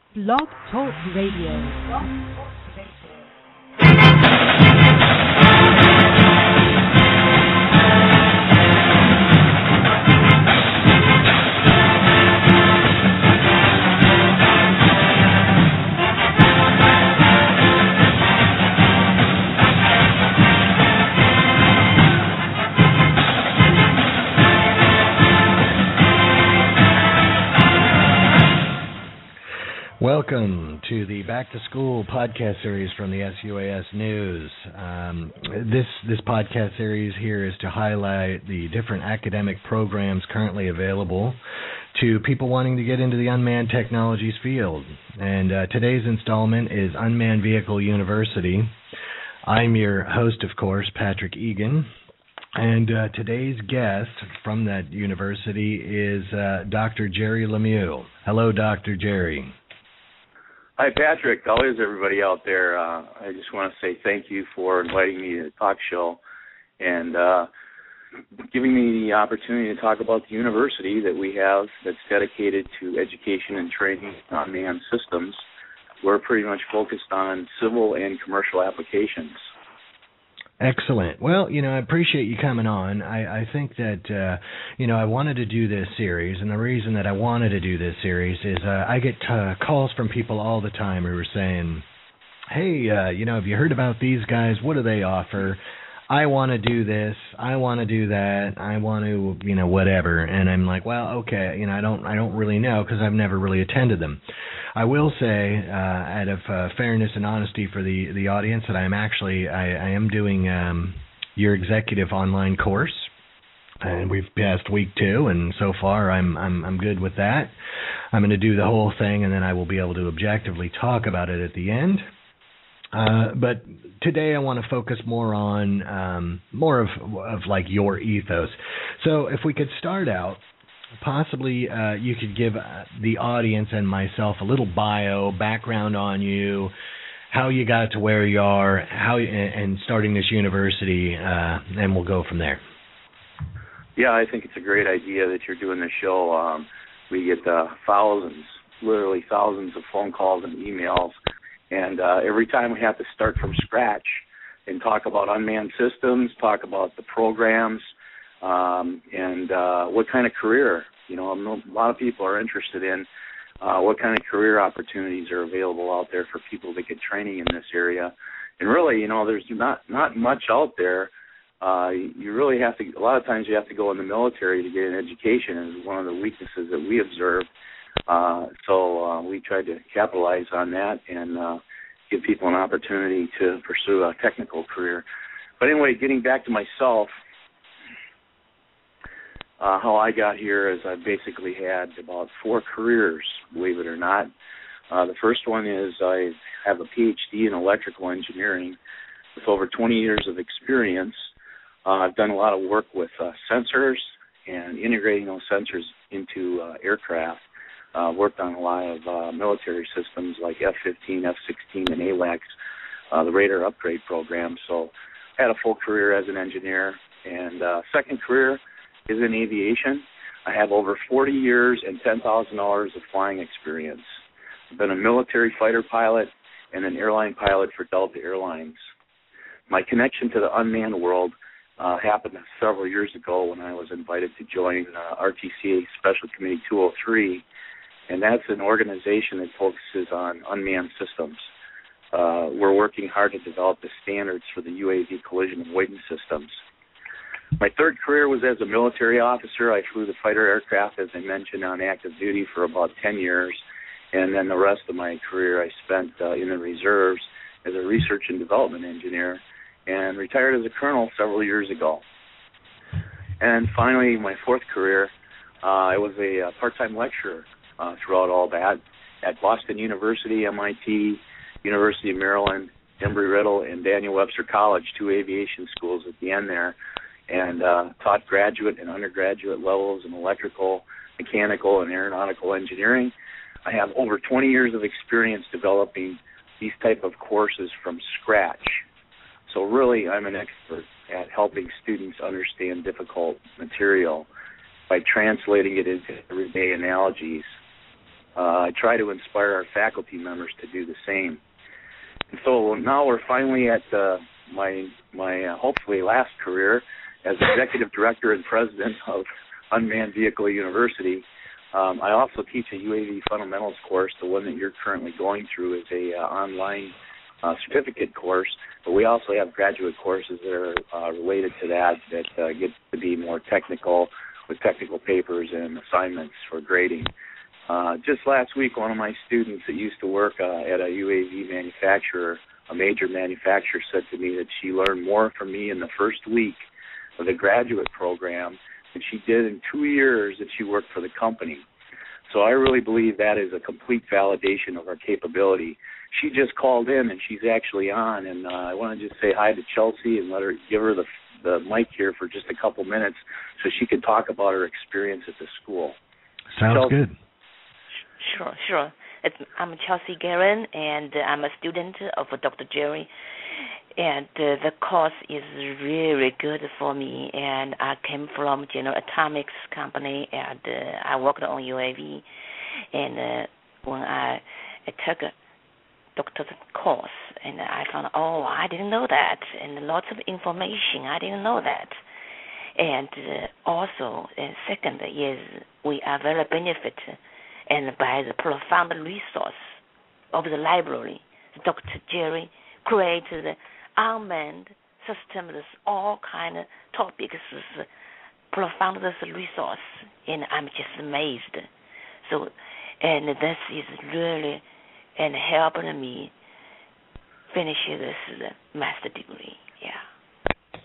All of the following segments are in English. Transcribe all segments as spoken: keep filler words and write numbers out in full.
Blog Talk Radio. Welcome to the Back to School podcast series from the S U A S News. Um, this this podcast series here is to highlight the different academic programs currently available to people wanting to get into the unmanned technologies field. And uh, today's installment is Unmanned Vehicle University. I'm your host, of course, Patrick Egan. And uh, today's guest from that university is uh, Doctor Jerry Lemieux. Hello, Doctor Jerry. Hi, Patrick. How is everybody out there? Uh, I just want to say thank you for inviting me to the talk show and uh, giving me the opportunity to talk about the university that we have that's dedicated to education and training on unmanned systems. We're pretty much focused on civil and commercial applications. Excellent. Well, you know, I appreciate you coming on. I, I think that, uh, you know, I wanted to do this series, and the reason that I wanted to do this series is uh, I get uh, calls from people all the time who are saying, hey, uh, you know, have you heard about these guys? What do they offer? I want to do this. I want to do that. I want to, you know, whatever. And I'm like, well, okay, you know, I don't, I don't really know because I've never really attended them. I will say, uh, out of uh, fairness and honesty for the, the audience, that I'm actually, I, I am doing um, your executive online course, and we've passed week two, and so far I'm, I'm, I'm good with that. I'm going to do the whole thing, and then I will be able to objectively talk about it at the end. Uh, but today I want to focus more on um, more of, of like your ethos. So if we could start out, possibly uh, you could give uh, the audience and myself a little bio, background on you, how you got to where you are, how you, and starting this university, uh, and we'll go from there. Yeah, I think it's a great idea that you're doing this show. Um, we get uh, thousands, literally thousands of phone calls and emails. And uh, every time we have to start from scratch and talk about unmanned systems, talk about the programs, um, and uh, what kind of career, you know, a lot of people are interested in uh, what kind of career opportunities are available out there for people to get training in this area. And really, you know, there's not, not much out there. Uh, you really have to, a lot of times you have to go in the military to get an education is one of the weaknesses that we observed. Uh, so uh, we tried to capitalize on that and uh, give people an opportunity to pursue a technical career. But anyway, getting back to myself, uh, how I got here is I basically had about four careers, believe it or not. Uh, the first one is I have a P H D in electrical engineering with over twenty years of experience. Uh, I've done a lot of work with uh, sensors and integrating those sensors into uh, aircraft. Uh, worked on a lot of uh, military systems like F fifteen, F sixteen, and AWACS, uh, the radar upgrade program. So I had a full career as an engineer. And uh, second career is in aviation. I have over forty years and ten thousand dollars of flying experience. I've been a military fighter pilot and an airline pilot for Delta Airlines. My connection to the unmanned world uh, happened several years ago when I was invited to join uh, R T C A Special Committee two oh three. And that's an organization that focuses on unmanned systems. Uh, we're working hard to develop the standards for the U A V collision avoidance systems. My third career was as a military officer. I flew the fighter aircraft, as I mentioned, on active duty for about ten years. And then the rest of my career I spent uh, in the reserves as a research and development engineer and retired as a colonel several years ago. And finally, my fourth career, uh, I was a, a part-time lecturer Uh, throughout all that at Boston University, M I T, University of Maryland, Embry-Riddle, and Daniel Webster College, two aviation schools at the end there, and uh, taught graduate and undergraduate levels in electrical, mechanical, and aeronautical engineering. I have over twenty years of experience developing these type of courses from scratch. So really, I'm an expert at helping students understand difficult material by translating it into everyday analogies uh, I try to inspire our faculty members to do the same. And so now we're finally at uh, my my uh, hopefully last career as executive director and president of Unmanned Vehicle University. Um, I also teach a U A V fundamentals course. The one that you're currently going through is a uh, online uh, certificate course, but we also have graduate courses that are uh, related to that that uh, get to be more technical with technical papers and assignments for grading. Uh, just last week, one of my students that used to work uh, at a U A V manufacturer, a major manufacturer, said to me that she learned more from me in the first week of the graduate program than she did in two years that she worked for the company. So I really believe that is a complete validation of our capability. She just called in, and she's actually on, and uh, I want to just say hi to Chelsea and let her give her the, the mic here for just a couple minutes so she can talk about her experience at the school. Sounds Chelsea. Good. Sure, sure. It's, I'm Chelsea Guerin, and I'm a student of Doctor Jerry. And uh, the course is really good for me. And I came from General Atomics company, and uh, I worked on U A V. And uh, when I, I took a doctor's course, and I found, oh, I didn't know that, and lots of information, I didn't know that. And uh, also, uh, second is we are very benefited and by the profound resource of the library. Doctor Jerry created unmanned systems, all kind of topics, profound resource, and I'm just amazed. So, and this is really and helping me finish this master degree. Yeah.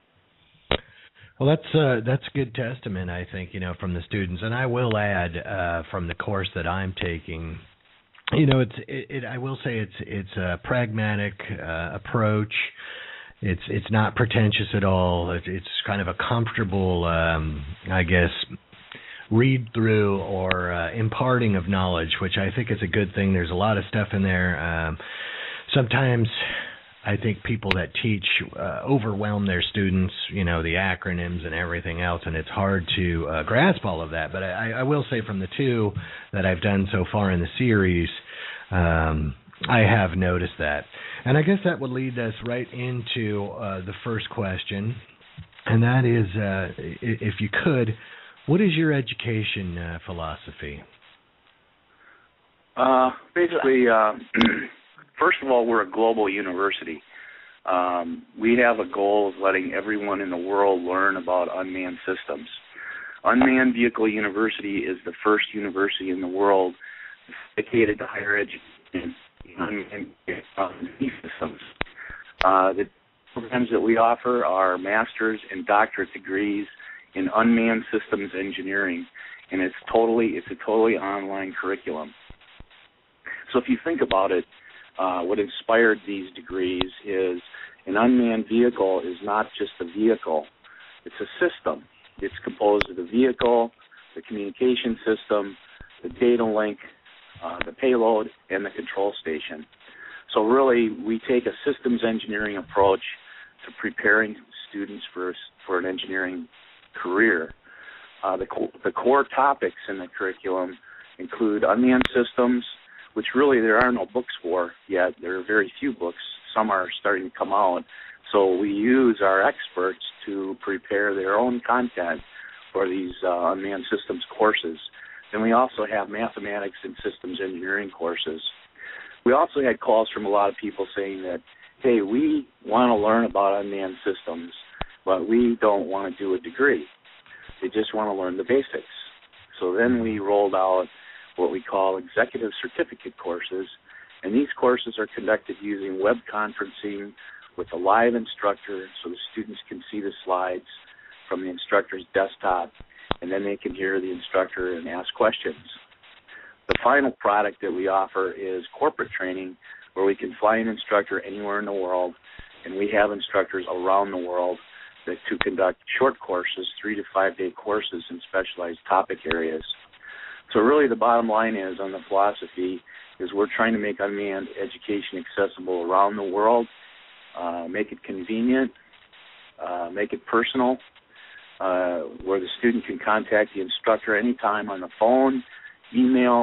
Well, that's uh, that's a good testament, I think, you know, from the students. And I will add, uh, from the course that I'm taking, you know, it's it, it I will say it's it's a pragmatic uh, approach. It's it's not pretentious at all. It's, it's kind of a comfortable, um, I guess, read through or uh, imparting of knowledge, which I think is a good thing. There's a lot of stuff in there. Um, sometimes I think people that teach uh, overwhelm their students, you know, the acronyms and everything else, and it's hard to uh, grasp all of that. But I, I will say from the two that I've done so far in the series, um, I have noticed that. And I guess that would lead us right into uh, the first question, and that is, uh, if you could, what is your education uh, philosophy? Uh, basically, uh, first of all, we're a global university. Um, we have a goal of letting everyone in the world learn about unmanned systems. Unmanned Vehicle University is the first university in the world dedicated to higher education in unmanned systems. Uh, the programs that we offer are master's and doctorate degrees in unmanned systems engineering, and it's totally it's a totally online curriculum. So if you think about it, uh, what inspired these degrees is an unmanned vehicle is not just a vehicle; it's a system. It's composed of the vehicle, the communication system, the data link, uh, the payload, and the control station. So really, we take a systems engineering approach to preparing students for for an engineering career. Uh, the, co- the core topics in the curriculum include unmanned systems, which really there are no books for yet. There are very few books. Some are starting to come out. So we use our experts to prepare their own content for these uh, unmanned systems courses. Then we also have mathematics and systems engineering courses. We also had calls from a lot of people saying that, hey, we want to learn about unmanned systems, but we don't want to do a degree. They just want to learn the basics. So then we rolled out what we call executive certificate courses, and these courses are conducted using web conferencing with a live instructor so the students can see the slides from the instructor's desktop, and then they can hear the instructor and ask questions. The final product that we offer is corporate training, where we can fly an instructor anywhere in the world, and we have instructors around the world that to conduct short courses, three to five day courses in specialized topic areas. So really the bottom line is on the philosophy is we're trying to make unmanned education accessible around the world, uh, make it convenient, uh, make it personal, uh, where the student can contact the instructor anytime on the phone, email,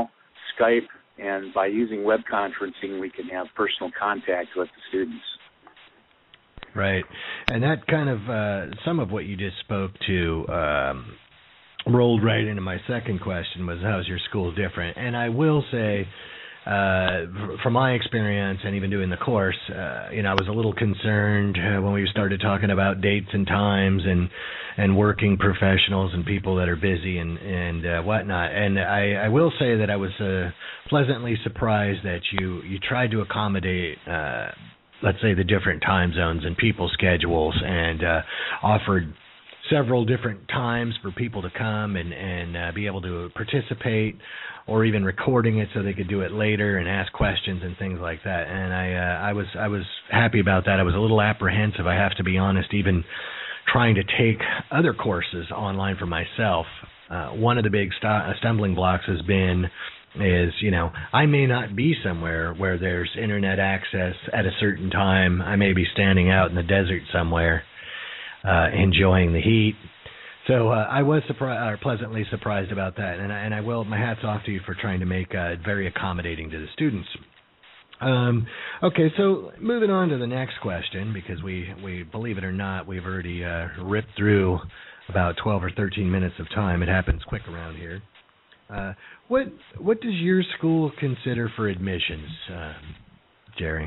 Skype, and by using web conferencing, we can have personal contact with the students. Right. And that kind of, uh, some of what you just spoke to um, rolled right into my second question was, how's your school different? And I will say, uh, from my experience and even doing the course, uh, you know, I was a little concerned uh, when we started talking about dates and times and, and working professionals and people that are busy and, and uh, whatnot. And I, I will say that I was uh, pleasantly surprised that you, you tried to accommodate uh, let's say the different time zones and people's schedules, and uh, offered several different times for people to come and, and uh, be able to participate, or even recording it so they could do it later and ask questions and things like that. And I uh, I was I was happy about that. I was a little apprehensive, I have to be honest, even trying to take other courses online for myself. Uh, one of the big st- stumbling blocks has been is, you know, I may not be somewhere where there's internet access at a certain time. I may be standing out in the desert somewhere, uh, enjoying the heat. So uh, I was surprised, or pleasantly surprised about that, and I, and I will. My hat's off to you for trying to make uh, it very accommodating to the students. Um, okay, so moving on to the next question, because we, we believe it or not, we've already uh, ripped through about twelve or thirteen minutes of time. It happens quick around here. Uh, what what does your school consider for admissions, uh, Jerry?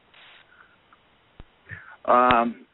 Um,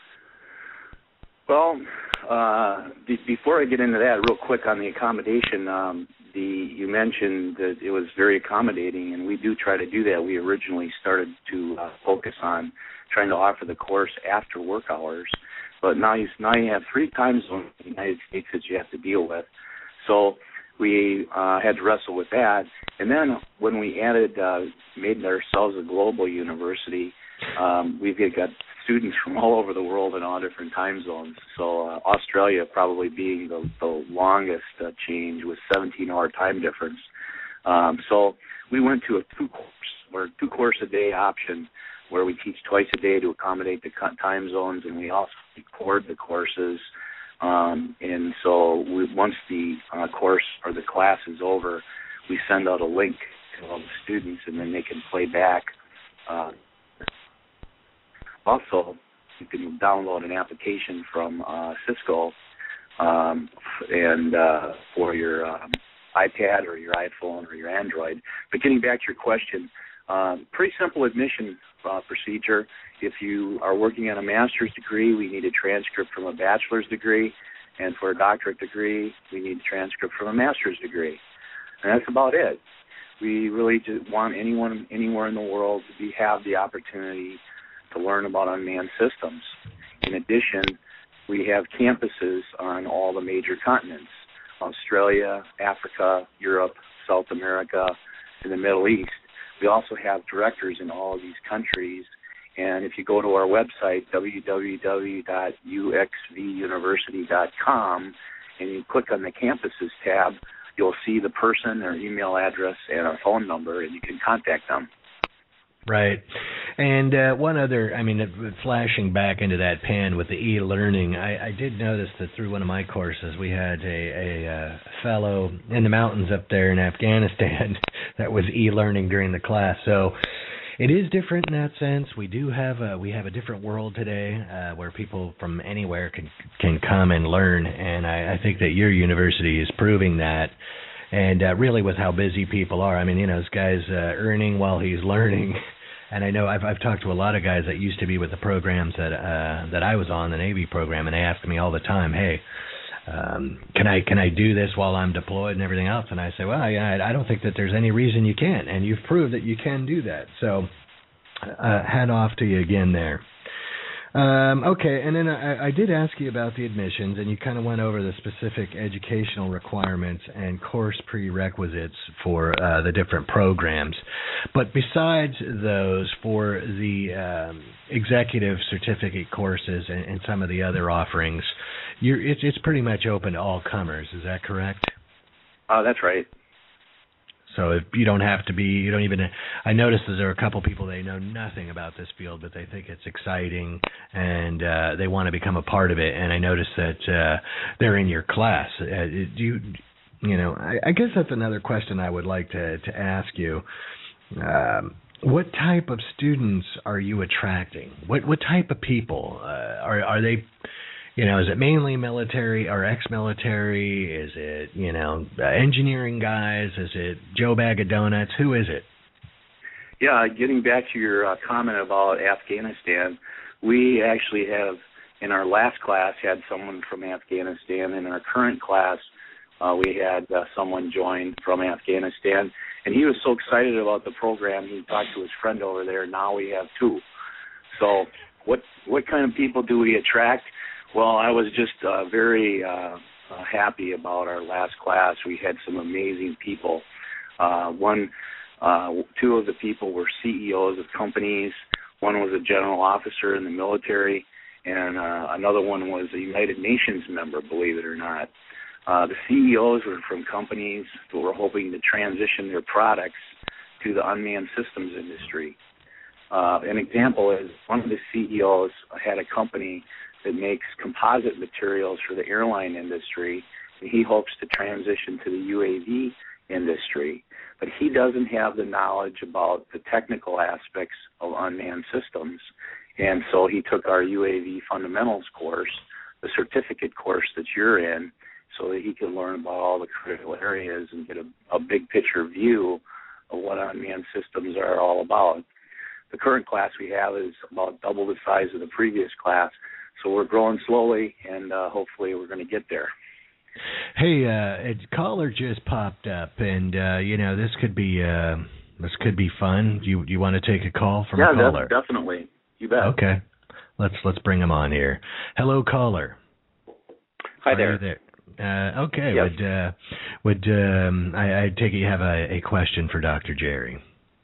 well, uh, be, before I get into that, real quick on the accommodation, um, the you mentioned that it was very accommodating, and we do try to do that. We originally started to uh, focus on trying to offer the course after work hours, but now you now you have three time zones in the United States that you have to deal with. So we uh, had to wrestle with that. And then when we added, uh, made ourselves a global university, um, we've got students from all over the world in all different time zones. So uh, Australia probably being the, the longest uh, change with seventeen hour time difference. Um, so we went to a two course or two course a day option where we teach twice a day to accommodate the time zones, and we also record the courses. Um, and so we, once the uh, course or the class is over, we send out a link to all the students, and then they can play back. Uh, also, you can download an application from uh, Cisco um, and uh, for your um, iPad or your iPhone or your Android. But getting back to your question, um, pretty simple admission uh, procedure. If you are working on a master's degree, we need a transcript from a bachelor's degree, and for a doctorate degree, we need a transcript from a master's degree. And that's about it. We really just want anyone anywhere in the world to be, have the opportunity to learn about unmanned systems. In addition, we have campuses on all the major continents: Australia, Africa, Europe, South America, and the Middle East. We also have directors in all of these countries. And if you go to our website, w w w dot u x v university dot com, and you click on the Campuses tab, you'll see the person, their email address, and our phone number, and you can contact them. Right. And uh, one other, I mean, flashing back into that pan with the e-learning, I, I did notice that through one of my courses we had a, a uh, fellow in the mountains up there in Afghanistan that was e-learning during the class. So it is different in that sense. We do have a, we have a different world today uh, where people from anywhere can can come and learn, and I, I think that your university is proving that. And uh, really, with how busy people are, I mean, you know, this guy's uh, earning while he's learning. And I know I've I've talked to a lot of guys that used to be with the programs that uh, that I was on, the Navy program, and they ask me all the time, "Hey, um, can I can I do this while I'm deployed and everything else?" And I say, "Well, yeah, I don't think that there's any reason you can't, and you've proved that you can do that." So, uh, hat off to you again there. Um, okay, and then I, I did ask you about the admissions, and you kind of went over the specific educational requirements and course prerequisites for uh, the different programs. But besides those, for the um, executive certificate courses and, and some of the other offerings, you're, it's, it's pretty much open to all comers. Is that correct? Uh, that's right. So if you don't have to be, you don't even, I noticed that there are a couple people, they know nothing about this field, but they think it's exciting and uh, they want to become a part of it. And I noticed that uh, they're in your class. Uh, do you you know, I, I guess that's another question I would like to, to ask you. Um, what type of students are you attracting? What what type of people? Uh, are are they, you know, is it mainly military or ex-military? Is it, you know, uh, engineering guys? Is it Joe Bag of Donuts? Who is it? Yeah, getting back to your uh, comment about Afghanistan, we actually have, in our last class, had someone from Afghanistan. In our current class, uh, we had uh, someone join from Afghanistan. And he was so excited about the program, he talked to his friend over there. Now we have two. So what what kind of people do we attract? Well, I was just uh, very uh, uh, happy about our last class. We had some amazing people. Uh, one, uh, two of the people were C E Os of companies. One was a general officer in the military, and uh, another one was a United Nations member, believe it or not. Uh, the C E Os were from companies who were hoping to transition their products to the unmanned systems industry. Uh, an example is one of the C E Os had a company that makes composite materials for the airline industry. He hopes to transition to the U A V industry, but he doesn't have the knowledge about the technical aspects of unmanned systems. And so he took our U A V fundamentals course, the certificate course that you're in, so that he could learn about all the critical areas and get a, a big picture view of what unmanned systems are all about. The current class we have is about double the size of the previous class, so we're growing slowly, and uh, hopefully we're going to get there. Hey, uh, a caller just popped up, and uh, you know this could be uh, this could be fun. Do you you want to take a call from yeah, a caller? Yeah, definitely. You bet. Okay, let's let's bring him on here. Hello, caller. Hi Are there. You there? Uh, okay. Yes. Would uh, would um, I, I take it you have a, a question for Doctor Jerry?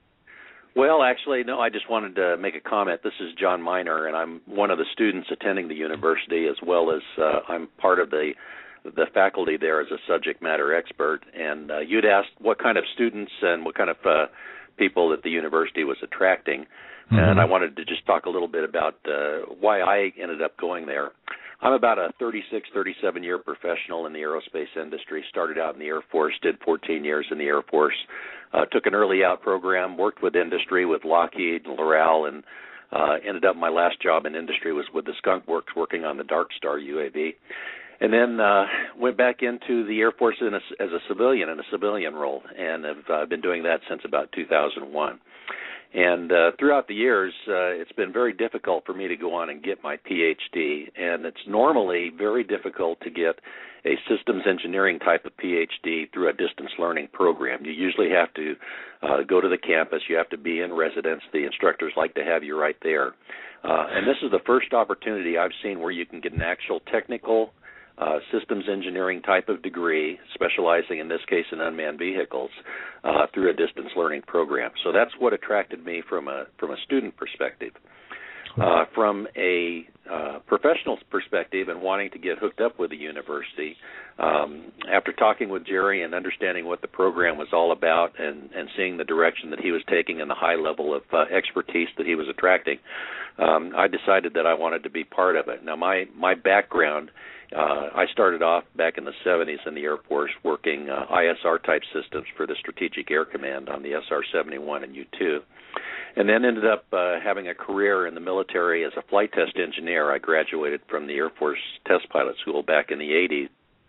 Well, actually, no. I just wanted to make a comment. This is John Miner, and I'm one of the students attending the university, as well as uh, I'm part of the the faculty there as a subject matter expert. And uh, you'd asked what kind of students and what kind of uh, people that the university was attracting, mm-hmm. and I wanted to just talk a little bit about uh, why I ended up going there. I'm about a thirty-six, thirty-seven year professional in the aerospace industry. Started out in the Air Force, did fourteen years in the Air Force, uh, took an early out program, worked with industry with Lockheed and Loral, and uh, ended up my last job in industry was with the Skunk Works working on the Dark Star U A V. And then uh, went back into the Air Force in a, as a civilian, in a civilian role, and have uh, been doing that since about two thousand one. And uh, throughout the years, uh, it's been very difficult for me to go on and get my P H D, and it's normally very difficult to get a systems engineering type of P H D through a distance learning program. You usually have to uh, go to the campus. You have to be in residence. The instructors like to have you right there. Uh, and this is the first opportunity I've seen where you can get an actual technical Uh, systems engineering type of degree, specializing in this case in unmanned vehicles, uh, through a distance learning program. So that's what attracted me from a from a student perspective. Uh, from a uh, professional perspective and wanting to get hooked up with the university, um, after talking with Jerry and understanding what the program was all about and, and seeing the direction that he was taking and the high level of uh, expertise that he was attracting, um, I decided that I wanted to be part of it. Now, my, my background, Uh, I started off back in the seventies in the Air Force working uh, I S R-type systems for the Strategic Air Command on the S R seventy-one and U two, and then ended up uh, having a career in the military as a flight test engineer. I graduated from the Air Force Test Pilot School back in the eighties,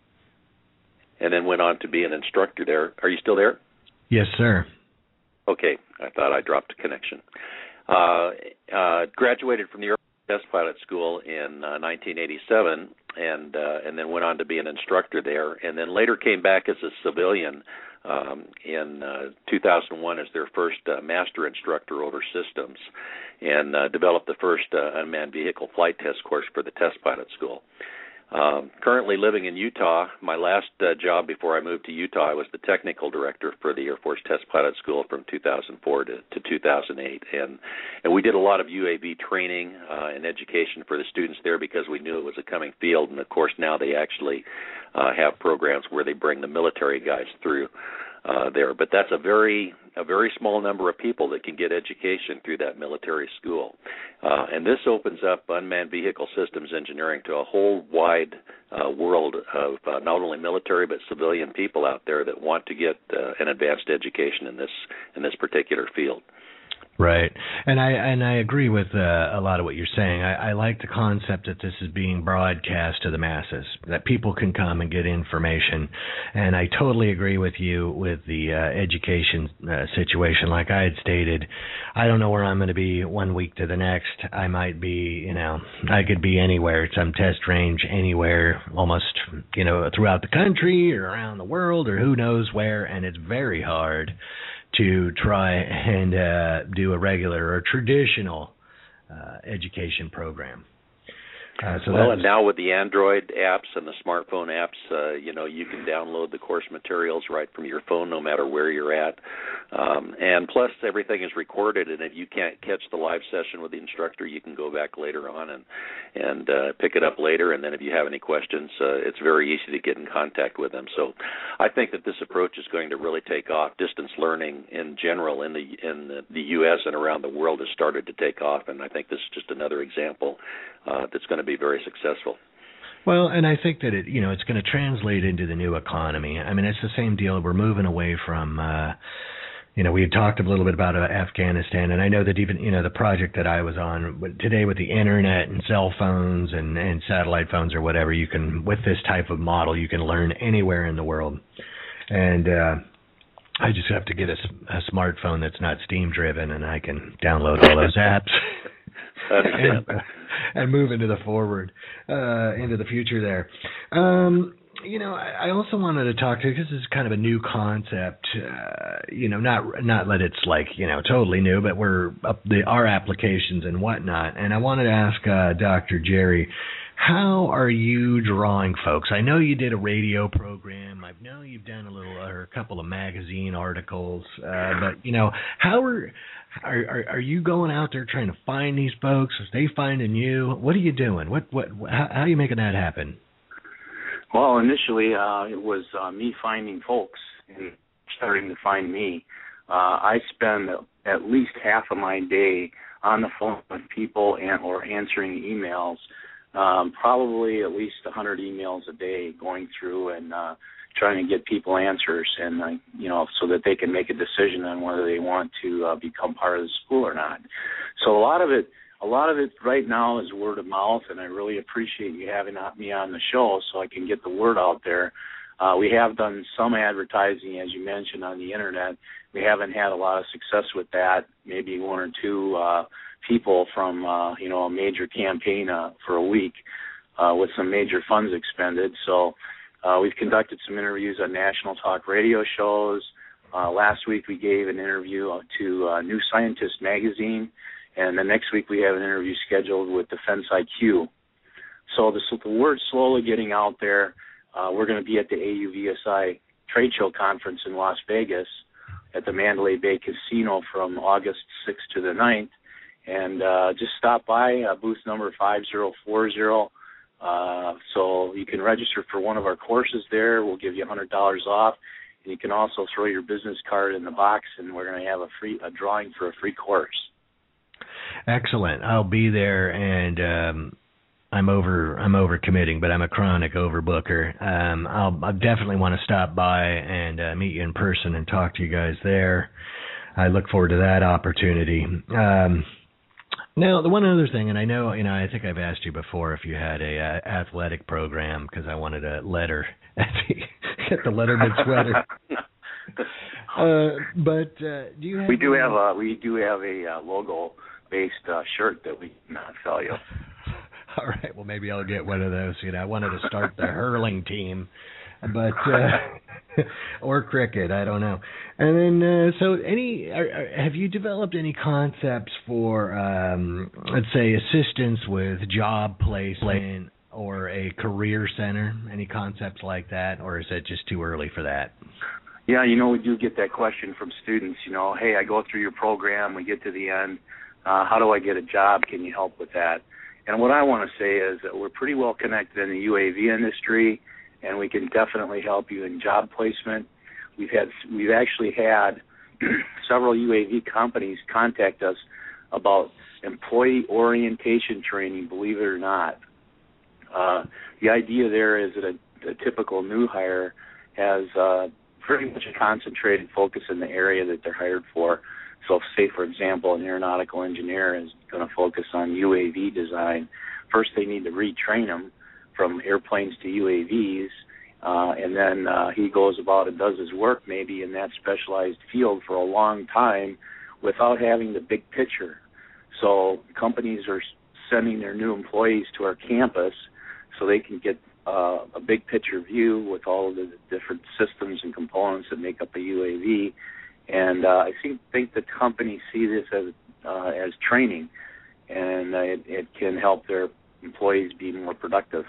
and then went on to be an instructor there. Are you still there? Yes, sir. Okay, I thought I dropped a connection. Uh, uh, graduated from the Air Force Test Pilot School in uh, nineteen eighty-seven, and uh, and then went on to be an instructor there, and then later came back as a civilian um, in uh, two thousand one as their first uh, master instructor over systems, and uh, developed the first uh, unmanned vehicle flight test course for the Test Pilot School. Um, currently living in Utah. My last uh, job before I moved to Utah, I was the technical director for the Air Force Test Pilot School from two thousand four to, to two thousand eight, and and we did a lot of U A V training uh, and education for the students there because we knew it was a coming field, and of course now they actually uh, have programs where they bring the military guys through. uh, there. But that's a very a very small number of people that can get education through that military school. Uh, and this opens up unmanned vehicle systems engineering to a whole wide uh, world of uh, not only military but civilian people out there that want to get uh, an advanced education in this in this particular field. Right, and I and I agree with uh, a lot of what you're saying. I, I like the concept that this is being broadcast to the masses, that people can come and get information, and I totally agree with you with the uh, education uh, situation. Like I had stated, I don't know where I'm going to be one week to the next. I might be, you know, I could be anywhere, some test range anywhere, almost, you know, throughout the country or around the world or who knows where, and it's very hard to try and uh, do a regular or traditional uh, education program. Uh, so well, and now with the Android apps and the smartphone apps, uh, you know, you can download the course materials right from your phone no matter where you're at. Um, and plus, everything is recorded, and if you can't catch the live session with the instructor, you can go back later on and, and uh, pick it up later. And then if you have any questions, uh, it's very easy to get in contact with them. So I think that this approach is going to really take off. Distance learning in general in the, in the, the U S and around the world has started to take off, and I think this is just another example uh, that's going to be very successful. Well, and I think that it, you know, it's going to translate into the new economy. I mean, it's the same deal. We're moving away from, uh, you know, we had talked a little bit about uh, Afghanistan, and I know that even, you know, the project that I was on today with the internet and cell phones and, and satellite phones or whatever, you can, with this type of model, you can learn anywhere in the world. And uh, I just have to get a, a smartphone that's not Steam driven, and I can download all those apps. and, uh, and move into the forward, uh, into the future there. Um, you know, I, I also wanted to talk to you because this is kind of a new concept. Uh, you know, not not that it's like you know totally new, but we're up the our applications and whatnot. And I wanted to ask uh, Doctor Jerry, how are you drawing folks? I know you did a radio program. I know you've done a little or a couple of magazine articles, uh, but you know, how are Are, are are you going out there trying to find these folks? Are they finding you? What are you doing? What what how, how are you making that happen? Well, initially uh, it was uh, me finding folks and starting to find me. Uh, I spend at least half of my day on the phone with people and or answering emails. Um, probably at least one hundred emails a day, going through and uh, trying to get people answers, and uh, you know, so that they can make a decision on whether they want to uh, become part of the school or not. So a lot of it, a lot of it right now is word of mouth, and I really appreciate you having me on the show so I can get the word out there. Uh, we have done some advertising, as you mentioned, on the internet. We haven't had a lot of success with that. Maybe one or two uh, people from uh, you know a major campaign uh, for a week uh, with some major funds expended. So. Uh, we've conducted some interviews on national talk radio shows. Uh, last week we gave an interview to uh, New Scientist magazine, and the next week we have an interview scheduled with Defense I Q. So the, the word's slowly getting out there. Uh, we're going to be at the A U V S I Trade Show Conference in Las Vegas at the Mandalay Bay Casino from August sixth to the ninth. And uh, just stop by, uh, booth number five zero four zero. Uh, so you can register for one of our courses there. We'll give you one hundred dollars off. And you can also throw your business card in the box, and we're going to have a free a drawing for a free course. Excellent. I'll be there, and um, I'm over I'm over committing, but I'm a chronic overbooker. Um, I'll, I'll definitely want to stop by and uh, meet you in person and talk to you guys there. I look forward to that opportunity. Um, Now, the one other thing, and I know, you know, I think I've asked you before if you had a uh, athletic program because I wanted a letter at the, at the Letterman sweater. uh, but uh, do you have? We do have a we do have a uh, logo-based uh, shirt that we can uh, sell you. All right. Well, maybe I'll get one of those. You know, I wanted to start the hurling team, but uh, or cricket. I don't know. And then, uh, so, any are, are, have you developed any concepts for, um, let's say, assistance with job placement or a career center? Any concepts like that, or is it just too early for that? Yeah, you know, we do get that question from students. You know, hey, I go through your program, we get to the end. Uh, how do I get a job? Can you help with that? And what I want to say is that we're pretty well connected in the U A V industry, and we can definitely help you in job placement. we've had we've actually had several U A V companies contact us about employee orientation training. Believe it or not, uh, the idea there is that a, a typical new hire has uh, pretty much a concentrated focus in the area that they're hired for. So, say, for example, an aeronautical engineer is going to focus on U A V design. First, they need to retrain them from airplanes to U A Vs, uh, and then uh, he goes about and does his work maybe in that specialized field for a long time without having the big picture. So companies are sending their new employees to our campus so they can get uh, a big picture view with all of the different systems and components that make up a U A V. And uh, I think, think the companies see this as uh, as training, and uh, it, it can help their employees be more productive.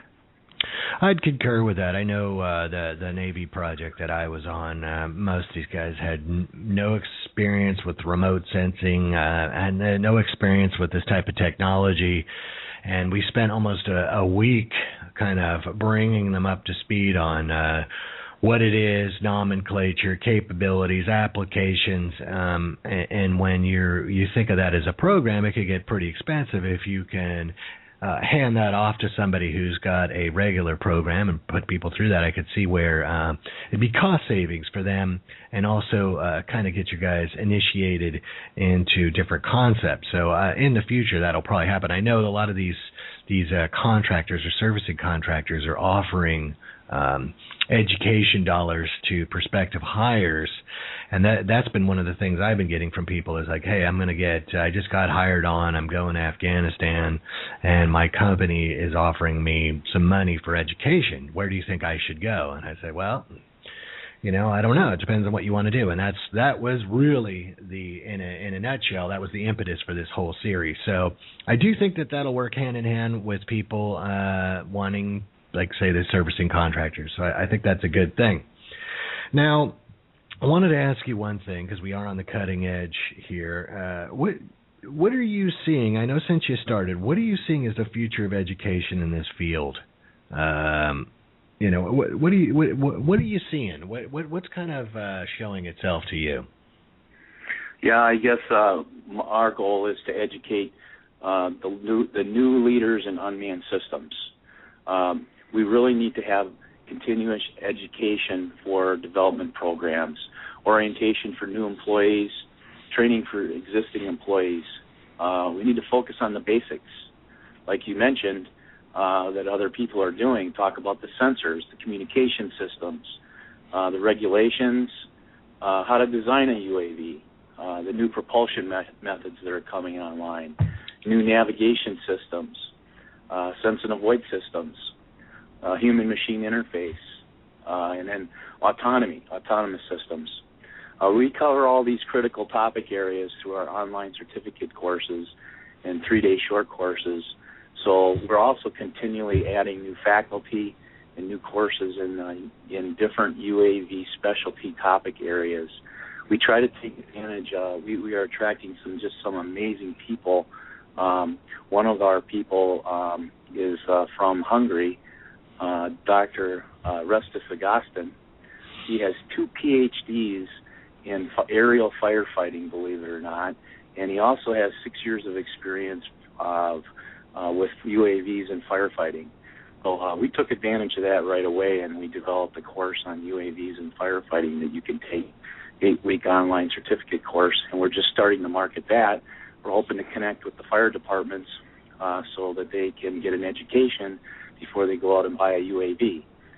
I'd concur with that. I know uh, the the Navy project that I was on, uh, most of these guys had n- no experience with remote sensing uh, and uh, no experience with this type of technology. And we spent almost a, a week kind of bringing them up to speed on uh, what it is, nomenclature, capabilities, applications, um, and, and when you're you think of that as a program, it could get pretty expensive if you can uh, hand that off to somebody who's got a regular program and put people through that. I could see where um, it'd be cost savings for them, and also uh, kind of get you guys initiated into different concepts. So uh, in the future, that'll probably happen. I know a lot of these these uh, contractors or servicing contractors are offering Um, education dollars to prospective hires, and that that's been one of the things I've been getting from people is like, hey, I'm going to get I just got hired on, I'm going to Afghanistan, and my company is offering me some money for education. Where do you think I should go? And I say, well, you know, I don't know. It depends on what you want to do. And that's that was really the in a in a nutshell, that was the impetus for this whole series. So I do think that that'll work hand in hand with people uh, wanting, like, say, the servicing contractors. So I, I think that's a good thing. Now, I wanted to ask you one thing, because we are on the cutting edge here. Uh, what what are you seeing? I know since you started, what are you seeing as the future of education in this field? Um, you know, what, what are you what, what are you seeing? What, what what's kind of uh, showing itself to you? Yeah, I guess uh, our goal is to educate uh, the new the new leaders in unmanned systems. Um, we really need to have continuous education for development programs, orientation for new employees, training for existing employees. Uh, we need to focus on the basics, like you mentioned, uh, that other people are doing. Talk about the sensors, the communication systems, uh, the regulations, uh, how to design a U A V, uh, the new propulsion me- methods that are coming online, new navigation systems, uh, sense and avoid systems, Uh, human-machine interface, uh, and then autonomy, autonomous systems. Uh, we cover all these critical topic areas through our online certificate courses and three-day short courses. So we're also continually adding new faculty and new courses in uh, in different U A V specialty topic areas. We try to take advantage. Uh, we we are attracting some just some amazing people. Um, one of our people um, is uh, from Hungary. Uh, Doctor Uh, Restis Agustin. He has two P H Ds in f- aerial firefighting, believe it or not, and he also has six years of experience of uh, with U A Vs and firefighting. So uh, we took advantage of that right away, and we developed a course on U A Vs and firefighting that you can take, eight-week online certificate course, and we're just starting to market that. We're hoping to connect with the fire departments uh, so that they can get an education before they go out and buy a U A V.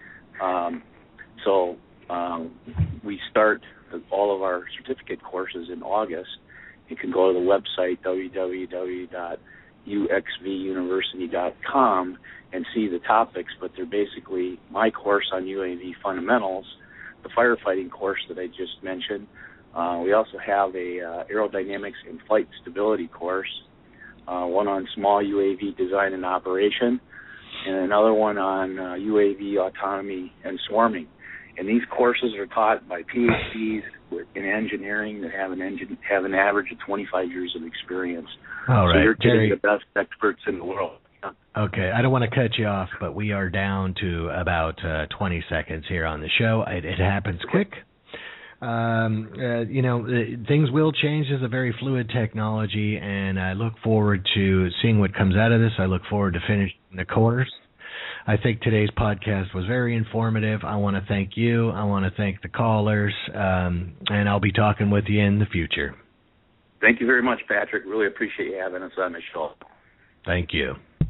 Um, so um, we start all of our certificate courses in August. You can go to the website, w w w dot u x v university dot com, and see the topics, but they're basically my course on U A V fundamentals, the firefighting course that I just mentioned. Uh, we also have a uh, aerodynamics and flight stability course, uh, one on small U A V design and operation, and another one on uh, U A V autonomy and swarming. And these courses are taught by P H Ds in engineering that have an engine, have an average of twenty-five years of experience. All right, so you're getting Jerry, the best experts in the world. Okay, I don't want to cut you off, but we are down to about uh, twenty seconds here on the show. It, it happens quick. um, uh, you know, things will change. It's a very fluid technology, and I look forward to seeing what comes out of this. I look forward to finishing the course. I think today's podcast was very informative. I want to thank you. I want to thank the callers, um, and I'll be talking with you in the future. Thank you very much, Patrick. Really appreciate you having us on the show. Thank you.